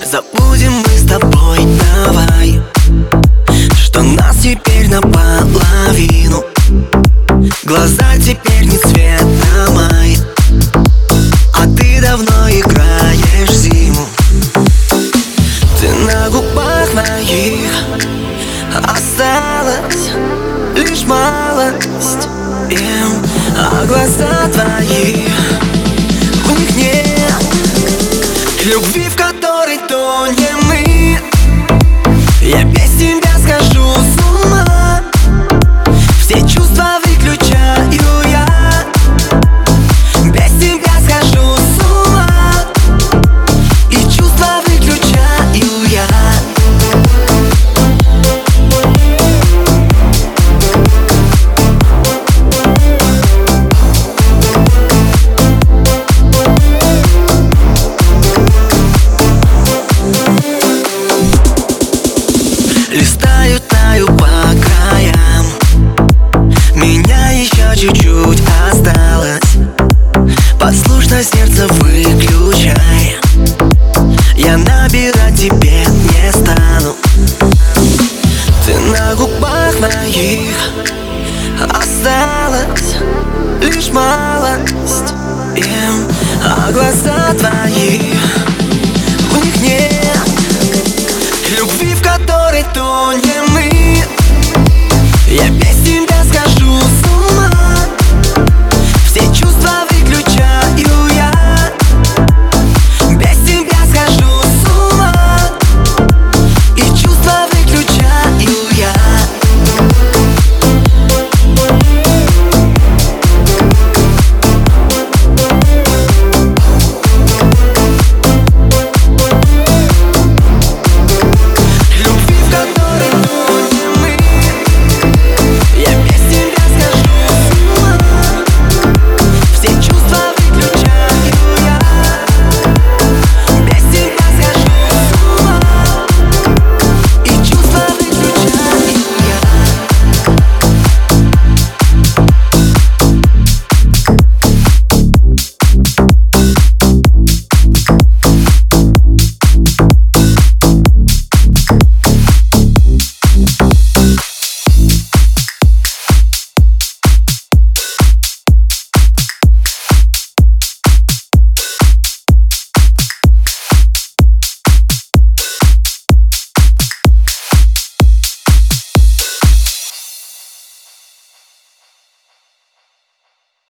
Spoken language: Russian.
Забудем мы с тобой, давай, что нас теперь наполовину. Глаза теперь не цвета май, а ты давно играешь зиму. Ты на губах моих, осталась лишь малость, а глаза твои, в них нет любви, в которой тонем мы. Я без тебя схожу с ума, все чувства выключаю я. Без тебя схожу с ума, и чувства выключаю я. Листаю, таю по краям, меня еще чуть-чуть осталось. Послушно сердце выключай, я набирать тебе не стану. Ты на губах моих, осталась лишь малость, а глаза твои,